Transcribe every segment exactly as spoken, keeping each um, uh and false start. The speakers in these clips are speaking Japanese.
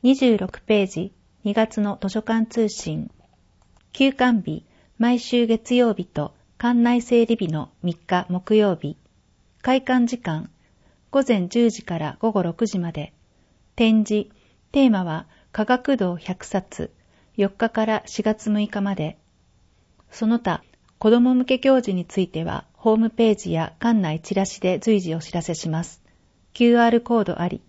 にじゅうろくページ、にがつの図書館通信。休館日、毎週月曜日と館内整理日のみっか木曜日。開館時間、ごぜんじゅうじからごごろくじまで。展示、テーマは科学道ひゃくさつ、よっかからしがつむいかまで。その他、子ども向け行事については、ホームページや館内チラシで随時お知らせします。キューアール コードあり。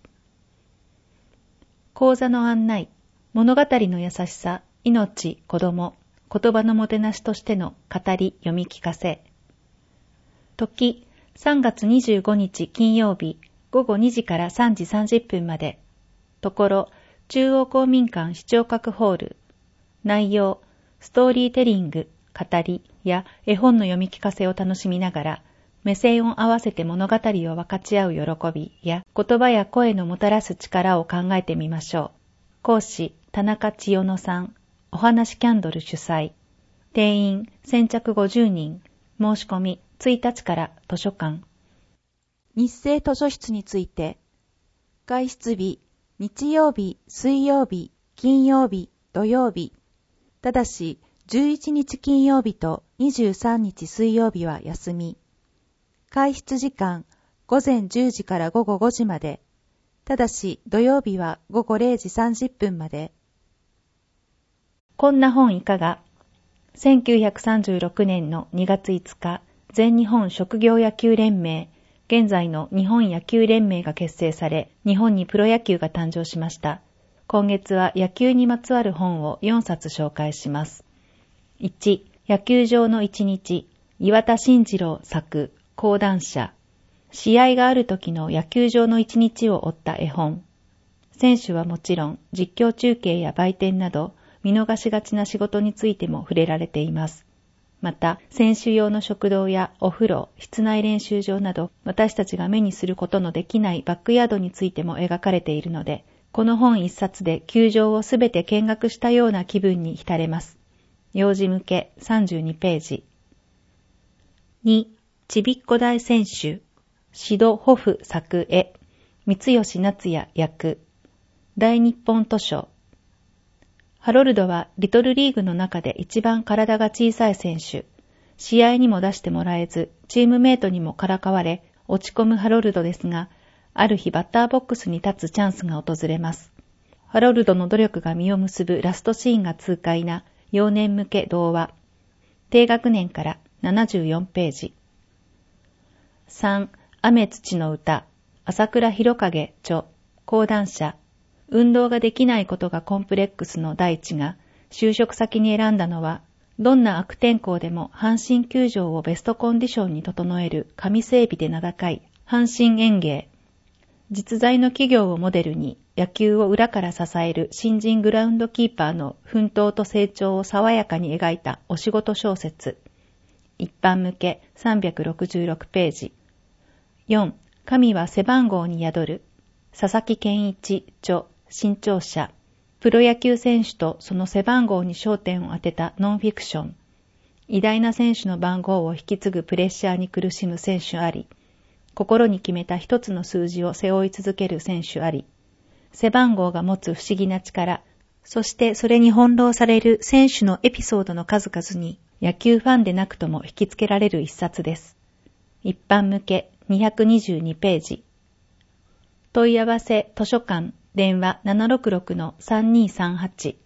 講座の案内、物語の優しさ、命、子ども、言葉のもてなしとしての語り、読み聞かせ。時、さんがつにじゅうごにち金曜日、ごごにじからさんじさんじゅっぷんまで。ところ、中央公民館視聴覚ホール。内容、ストーリーテリング、語りや絵本の読み聞かせを楽しみながら、目線を合わせて物語を分かち合う喜びや言葉や声のもたらす力を考えてみましょう。講師、田中千代乃さん。お話キャンドル主催。定員、先着ごじゅうにん。申し込み、ついたちから図書館。日生図書室について。外出日、日曜日、水曜日、金曜日、土曜日。ただし、じゅういちにち金曜日とにじゅうさんにち水曜日は休み。開室時間、ごぜんじゅうじからごごごじまで。ただし、土曜日はごごれいじさんじゅっぷんまで。こんな本いかが？せんきゅうひゃくさんじゅうろくねんのにがついつか、全日本職業野球連盟、現在の日本野球連盟が結成され、日本にプロ野球が誕生しました。今月は野球にまつわる本をよんさつ紹介します。いち、野球場の一日、岩田慎次郎作、講談社。試合がある時の野球場の一日を追った絵本。選手はもちろん、実況中継や売店など、見逃しがちな仕事についても触れられています。また、選手用の食堂やお風呂、室内練習場など、私たちが目にすることのできないバックヤードについても描かれているので、この本一冊で球場をすべて見学したような気分に浸れます。幼児向けさんじゅうにページ。に、ちびっこ大選手、シド・ホフ作絵、三吉夏也役、大日本図書。ハロルドはリトルリーグの中で一番体が小さい選手。試合にも出してもらえず、チームメイトにもからかわれ、落ち込むハロルドですが、ある日バッターボックスに立つチャンスが訪れます。ハロルドの努力が実を結ぶラストシーンが痛快な幼年向け童話。低学年からななじゅうよんページ。さん、雨土の歌、朝倉弘景著、講談社。運動ができないことがコンプレックスの第一が、就職先に選んだのは、どんな悪天候でも阪神球場をベストコンディションに整える神整備で名高い阪神園芸。実在の企業をモデルに野球を裏から支える新人グラウンドキーパーの奮闘と成長を爽やかに描いたお仕事小説。一般向けさんびゃくろくじゅうろくページ。よん、神は背番号に宿る。佐々木健一著、新潮社。プロ野球選手とその背番号に焦点を当てたノンフィクション。偉大な選手の番号を引き継ぐプレッシャーに苦しむ選手あり。心に決めた一つの数字を背負い続ける選手あり。背番号が持つ不思議な力、そしてそれに翻弄される選手のエピソードの数々に野球ファンでなくとも引きつけられる一冊です。一般向けにひゃくにじゅうにページ。問い合わせ図書館電話 ななろくろくのさんにーさんはち